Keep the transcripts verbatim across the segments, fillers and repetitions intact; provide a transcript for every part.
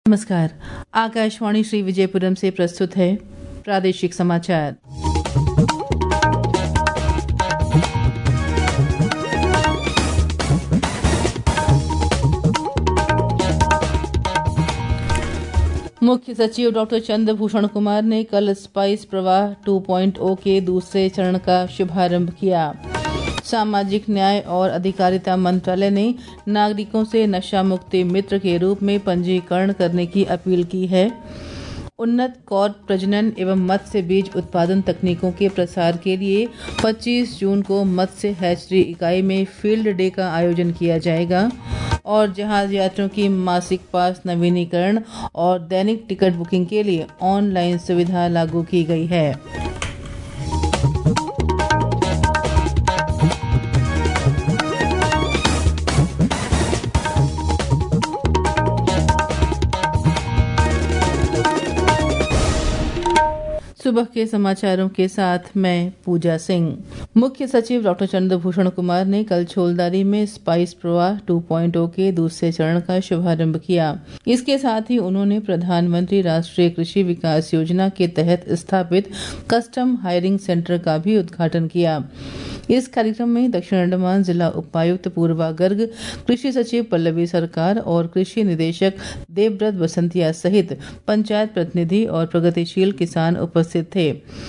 नमस्कार। आकाशवाणी श्री विजयपुरम से प्रस्तुत है प्रादेशिक समाचार। मुख्य सचिव डॉक्टर चंद्रभूषण कुमार ने कल स्पाइस प्रवाह टू पॉइंट ओ के दूसरे चरण का शुभारंभ किया। सामाजिक न्याय और अधिकारिता मंत्रालय ने नागरिकों से नशा मुक्ति मित्र के रूप में पंजीकरण करने की अपील की है। उन्नत कॉर्प प्रजनन एवं मत्स्य बीज उत्पादन तकनीकों के प्रसार के लिए पच्चीस जून को मत्स्य हैचरी इकाई में फील्ड डे का आयोजन किया जाएगा और जहाज यात्रियों की मासिक पास नवीनीकरण और दैनिक टिकट बुकिंग के लिए ऑनलाइन सुविधा लागू की गई है। सुबह के समाचारों के साथ मैं पूजा सिंह। मुख्य सचिव डॉक्टर चंद्रभूषण कुमार ने कल छोलदारी में स्पाइस प्रवाह टू पॉइंट ओ के दूसरे चरण का शुभारंभ किया। इसके साथ ही उन्होंने प्रधानमंत्री राष्ट्रीय कृषि विकास योजना के तहत स्थापित कस्टम हायरिंग सेंटर का भी उद्घाटन किया। इस कार्यक्रम में दक्षिण अंडमान जिला उपायुक्त पूर्वा गर्ग, कृषि सचिव पल्लवी सरकार और कृषि निदेशक देवव्रत बसंतिया सहित पंचायत प्रतिनिधि और प्रगतिशील किसान उपस्थित थे।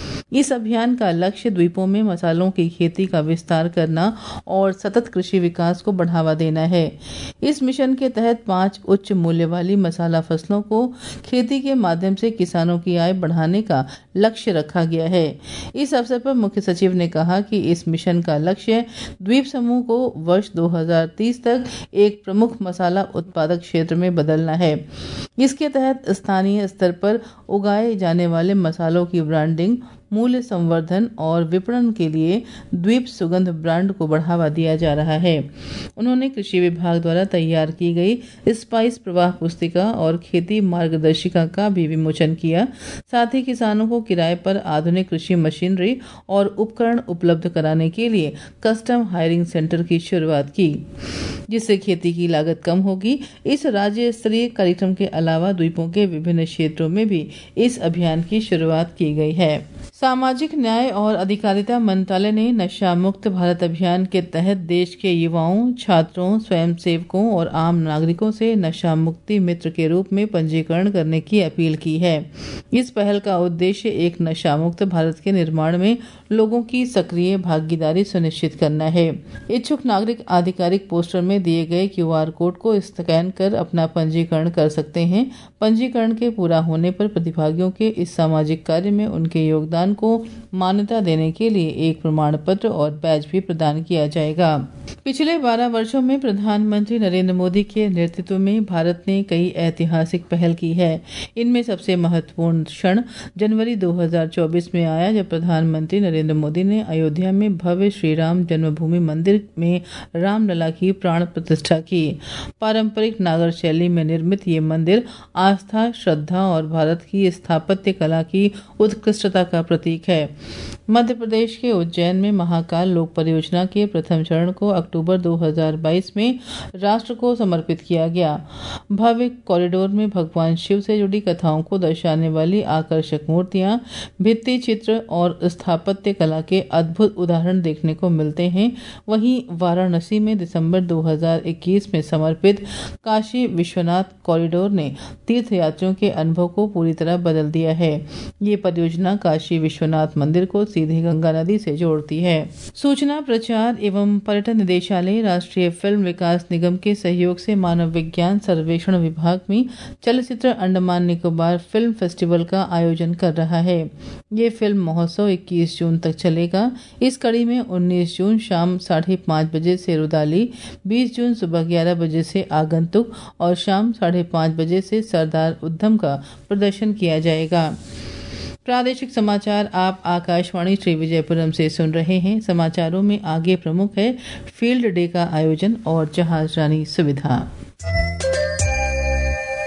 इस अभियान का लक्ष्य द्वीपों में मसालों की खेती का विस्तार करना और सतत कृषि विकास को बढ़ावा देना है। इस मिशन के तहत पांच उच्च मूल्य वाली मसाला फसलों को खेती के माध्यम से किसानों की आय बढ़ाने का लक्ष्य रखा गया है। इस अवसर पर मुख्य सचिव ने कहा कि इस मिशन का लक्ष्य द्वीप समूह को वर्ष दो हज़ार तीस तक एक प्रमुख मसाला उत्पादक क्षेत्र में बदलना है। इसके तहत स्थानीय स्तर पर उगाए जाने वाले मसालों की ब्रांडिंग, मूल्य संवर्धन और विपणन के लिए द्वीप सुगंध ब्रांड को बढ़ावा दिया जा रहा है। उन्होंने कृषि विभाग द्वारा तैयार की गई स्पाइस प्रवाह पुस्तिका और खेती मार्गदर्शिका का भी विमोचन किया। साथ ही किसानों को किराए पर आधुनिक कृषि मशीनरी और उपकरण उपलब्ध कराने के लिए कस्टम हायरिंग सेंटर की शुरुआत की, जिससे खेती की लागत कम होगी। इस राज्य स्तरीय कार्यक्रम के अलावा द्वीपों के विभिन्न क्षेत्रों में भी इस अभियान की शुरुआत की गई है। सामाजिक न्याय और अधिकारिता मंत्रालय ने नशा मुक्त भारत अभियान के तहत देश के युवाओं, छात्रों, स्वयंसेवकों और आम नागरिकों से नशा मुक्ति मित्र के रूप में पंजीकरण करने की अपील की है। इस पहल का उद्देश्य एक नशा मुक्त भारत के निर्माण में लोगों की सक्रिय भागीदारी सुनिश्चित करना है। इच्छुक नागरिक आधिकारिक पोस्टर में दिए गए क्यू आर कोड को स्कैन कर अपना पंजीकरण कर सकते हैं। पंजीकरण के पूरा होने पर प्रतिभागियों के इस सामाजिक कार्य में उनके योगदान को मान्यता देने के लिए एक प्रमाण पत्र और बैज भी प्रदान किया जाएगा। पिछले बारह वर्षों में प्रधानमंत्री नरेंद्र मोदी के नेतृत्व में भारत ने कई ऐतिहासिक पहल की है। इनमें सबसे महत्वपूर्ण क्षण जनवरी दो हज़ार चौबीस में आया, जब प्रधानमंत्री नरेंद्र मोदी ने अयोध्या में भव्य श्री राम जन्मभूमि मंदिर में रामलला की प्राण प्रतिष्ठा की। पारंपरिक नागर शैली में निर्मित ये मंदिर आस्था, श्रद्धा और भारत की स्थापत्य कला की उत्कृष्टता का प्रतीक है। मध्य प्रदेश के उज्जैन में महाकाल लोक परियोजना के प्रथम चरण को अक्टूबर दो हज़ार बाईस में राष्ट्र को समर्पित किया गया। भव्य कॉरिडोर में भगवान शिव से जुड़ी कथाओं को दर्शाने वाली आकर्षक मूर्तियां, भित्ति चित्र और स्थापत्य कला के अद्भुत उदाहरण देखने को मिलते हैं। वहीं वाराणसी में दिसंबर दो हज़ार इक्कीस में समर्पित काशी विश्वनाथ कॉरिडोर ने तीर्थ यात्रियों के अनुभव को पूरी तरह बदल दिया है। ये परियोजना काशी विश्वनाथ मंदिर को सीधे गंगा नदी से जोड़ती है। सूचना प्रचार एवं पर्यटन निदेशालय, राष्ट्रीय फिल्म विकास निगम के सहयोग से मानव विज्ञान सर्वेक्षण विभाग में चलचित्र अंडमान निकोबार फिल्म फेस्टिवल का आयोजन कर रहा है। ये फिल्म महोत्सव इक्कीस जून तक चलेगा। इस कड़ी में उन्नीस जून शाम साढ़े पाँच बजे से रुदाली, बीस जून सुबह ग्यारह बजे से आगंतुक और शाम साढ़े पाँच बजे से सरदार उद्धम का प्रदर्शन किया जाएगा। प्रादेशिक समाचार आप आकाशवाणी श्री विजयपुरम से सुन रहे हैं। समाचारों में आगे प्रमुख है फील्ड डे का आयोजन और जहाज रानी सुविधा।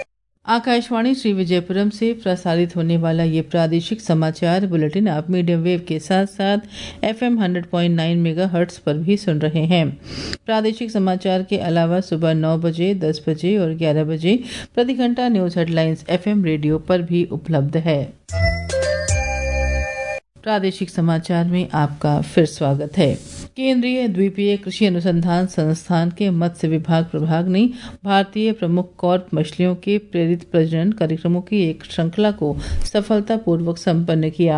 आकाशवाणी श्री विजयपुरम से प्रसारित होने वाला ये प्रादेशिक समाचार बुलेटिन आप मीडियम वेव के साथ साथ FM hundred point nine megahertz पर भी सुन रहे हैं। प्रादेशिक समाचार के अलावा सुबह नौ बजे, दस बजे और ग्यारह बजे प्रति घंटा न्यूज हेडलाइंस एफएम रेडियो पर भी उपलब्ध है। प्रादेशिक समाचार में आपका फिर स्वागत है। केंद्रीय द्वीपीय कृषि अनुसंधान संस्थान के मत्स्य विभाग प्रभाग ने भारतीय प्रमुख कॉर्प मछलियों के प्रेरित प्रजनन कार्यक्रमों की एक श्रृंखला को सफलतापूर्वक संपन्न किया।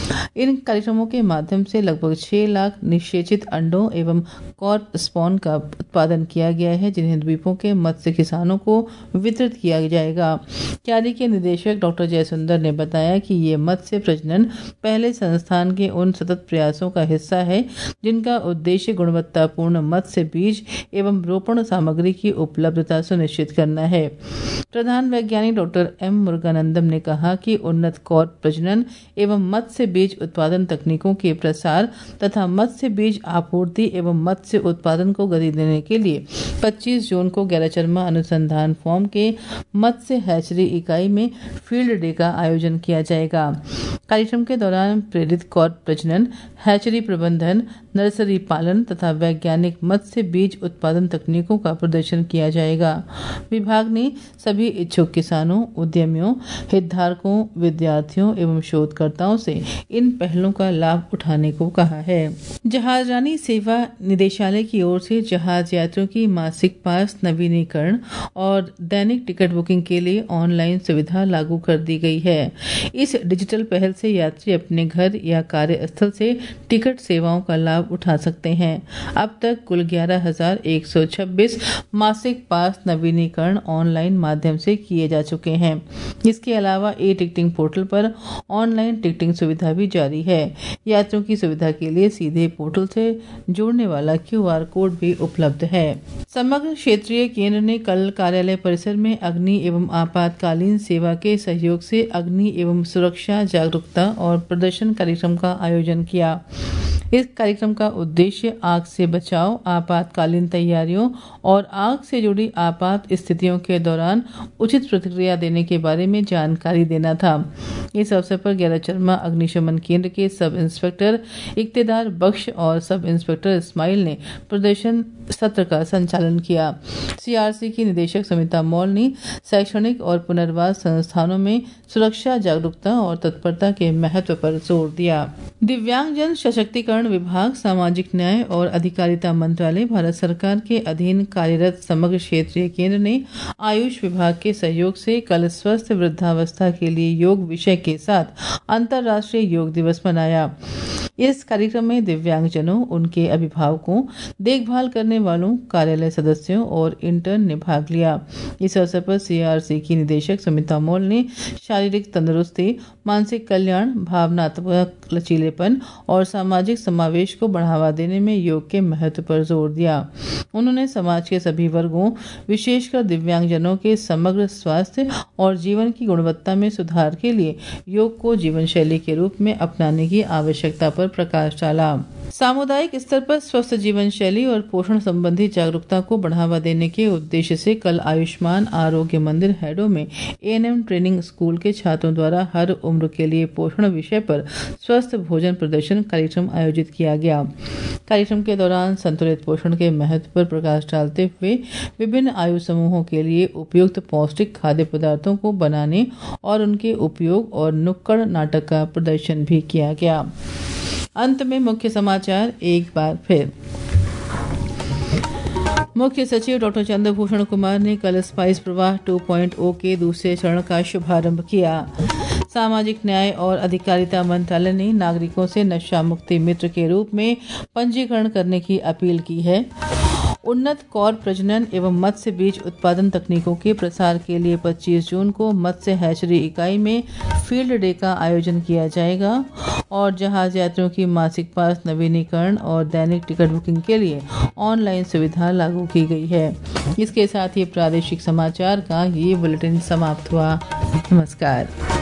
इन कार्यक्रमों के माध्यम से लगभग छह लाख निषेचित अंडों एवं कॉर्प स्पॉन का उत्पादन किया गया है, जिन्हें द्वीपों के मत्स्य किसानों को वितरित किया जाएगा। क्यारी के निदेशक डॉक्टर जयसुंदर ने बताया कि ये मत्स्य प्रजनन पहले संस्थान के उन सतत प्रयासों का हिस्सा है जिनका उद्देश्य गुणवत्तापूर्ण मत्स्य बीज एवं रोपण सामग्री की उपलब्धता सुनिश्चित करना है। प्रधान वैज्ञानिक डॉक्टर एम मुरुगानंदम ने कहा कि उन्नत कॉर्प प्रजनन एवं मत्स्य बीज उत्पादन तकनीकों के प्रसार तथा मत्स्य बीज आपूर्ति एवं मत्स्य उत्पादन को गति देने के लिए पच्चीस जून को गैराचरमा अनुसंधान फॉर्म के मत्स्य हैचरी इकाई में फील्ड डे का आयोजन किया जाएगा। कार्यक्रम के दौरान प्रेरित कॉर्प प्रजनन, हैचरी प्रबंधन, नर्सरी पालन तथा वैज्ञानिक मत्स्य बीज उत्पादन तकनीकों का प्रदर्शन किया जाएगा। विभाग ने सभी इच्छुक किसानों, उद्यमियों, हितधारकों, विद्यार्थियों एवं शोधकर्ताओं से इन पहलों का लाभ उठाने को कहा है। जहाजरानी सेवा निदेशालय की ओर से जहाज यात्रियों की मासिक पास नवीनीकरण और दैनिक टिकट बुकिंग के लिए ऑनलाइन सुविधा लागू कर दी गई है। इस डिजिटल पहल से यात्री अपने घर या कार्यस्थल से टिकट सेवाओं का लाभ उठा सकते हैं। अब तक कुल ग्यारह हजार एक सौ छब्बीस मासिक पास नवीनीकरण ऑनलाइन माध्यम से किए जा चुके हैं। इसके अलावा ई टिकटिंग पोर्टल पर ऑनलाइन टिकटिंग सुविधा भी जारी है। यात्रियों की सुविधा के लिए सीधे पोर्टल से जोड़ने वाला क्यूआर कोड भी उपलब्ध है। समग्र क्षेत्रीय केंद्र ने कल कार्यालय परिसर में अग्नि एवं आपातकालीन सेवा के सहयोग से अग्नि एवं सुरक्षा जागरूकता और प्रदर्शन कार्यक्रम का आयोजन किया। इस कार्यक्रम का उद्देश्य आग से बचाव, आपातकालीन तैयारियों और आग से जुड़ी आपात स्थितियों के दौरान उचित प्रतिक्रिया देने के बारे में जानकारी देना था। इस अवसर पर गैराचरमा अग्निशमन केंद्र के सब इंस्पेक्टर इक्तेदार बख्श और सब इंस्पेक्टर इस्माइल ने प्रदर्शन सत्र का संचालन किया। सीआरसी की निदेशक समिता मौल ने शैक्षणिक और पुनर्वास संस्थानों में सुरक्षा जागरूकता और तत्परता के महत्व पर जोर दिया। दिव्यांगजन सशक्तिकरण विभाग, सामाजिक न्याय और अधिकारिता मंत्रालय, भारत सरकार के अधीन कार्यरत समग्र क्षेत्रीय केंद्र ने आयुष विभाग के सहयोग से कल स्वस्थ वृद्धावस्था के लिए योग विषय के साथ अंतर्राष्ट्रीय योग दिवस मनाया। इस कार्यक्रम में दिव्यांगजनों, उनके अभिभावकों, देखभाल करने वालों, कार्यालय सदस्यों और इंटर्न ने भाग लिया। इस अवसर पर सीआरसी की निदेशक समिता मौल ने शारीरिक तंदुरुस्ती, मानसिक कल्याण, भावनात्मक लचीलेपन और सामाजिक समावेश को बढ़ावा देने में योग के महत्व पर जोर दिया। उन्होंने समाज के सभी वर्गों, विशेषकर दिव्यांगजनों के समग्र स्वास्थ्य और जीवन की गुणवत्ता में सुधार के लिए योग को जीवन शैली के रूप में अपनाने की आवश्यकता पर प्रकाश डाला। सामुदायिक स्तर पर स्वस्थ जीवन शैली और पोषण संबंधी जागरूकता को बढ़ावा देने के उद्देश्य से कल आयुष्मान आरोग्य मंदिर हैडो में एएनएम ट्रेनिंग स्कूल के छात्रों द्वारा हर उम्र के लिए पोषण विषय पर स्वस्थ भोजन प्रदर्शन कार्यक्रम आयोजित किया गया। कार्यक्रम के दौरान संतुलित पोषण के महत्व पर प्रकाश डालते हुए विभिन्न आयु समूहों के लिए उपयुक्त पौष्टिक खाद्य पदार्थों को बनाने और उनके उपयोग और नुक्कड़ नाटक का प्रदर्शन भी किया गया। अंत में मुख्य समाचार एक बार फिर। मुख्य सचिव डॉक्टर चंद्रभूषण कुमार ने कल स्पाइस प्रवाह टू पॉइंट ओ के दूसरे चरण का शुभारंभ किया। सामाजिक न्याय और अधिकारिता मंत्रालय ने नागरिकों से नशा मुक्ति मित्र के रूप में पंजीकरण करने की अपील की है। उन्नत कॉर्प प्रजनन एवं मत्स्य बीज उत्पादन तकनीकों के प्रसार के लिए पच्चीस जून को मत्स्य हैचरी इकाई में फील्ड डे का आयोजन किया जाएगा और जहाज यात्रियों की मासिक पास नवीनीकरण और दैनिक टिकट बुकिंग के लिए ऑनलाइन सुविधा लागू की गई है। इसके साथ ही प्रादेशिक समाचार का ये बुलेटिन समाप्त हुआ। नमस्कार।